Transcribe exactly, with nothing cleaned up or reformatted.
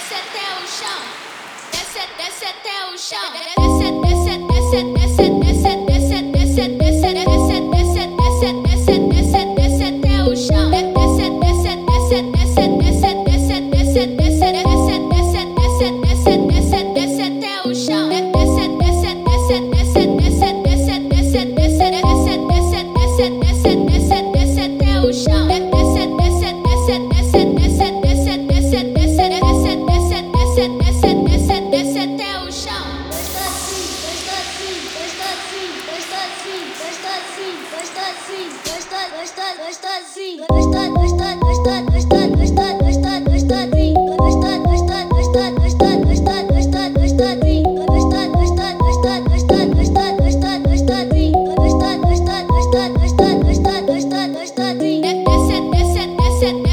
desce até o chão, desce, desce até o chão, desce, desce, desce, desce, desce, desce, desce, desce, desce, desce, desce, desce, desce até o chão, desce, desce, desce, desce, desce, desce, desce, desce, desce, desce, desce, desce, desce, desce até o chão, desce, desce, desce, desce, desce, desce, desce, desce, desce, desce, desce, desce, desce, desce até o chão, desce, desce, desce, desce, desce, desce, desce, desce, desce, desce, desce, desce, desce, desce até o chão. Desce, desce, desce,